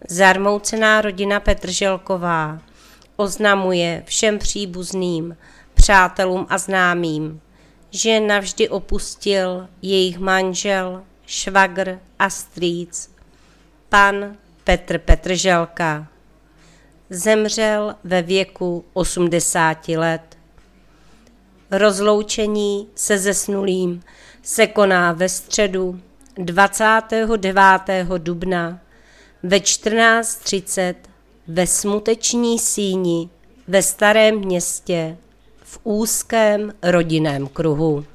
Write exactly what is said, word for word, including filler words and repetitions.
Zarmoucená rodina Petrželková oznamuje všem příbuzným, přátelům a známým, že navždy opustil jejich manžel, švagr a strýc, pan Petr Petrželka. Zemřel ve věku osmdesáti let. Rozloučení se zesnulým se koná ve středu dvacátého devátého dubna ve čtrnáct třicet ve Smuteční síni ve Starém Městě v úzkém rodinném kruhu.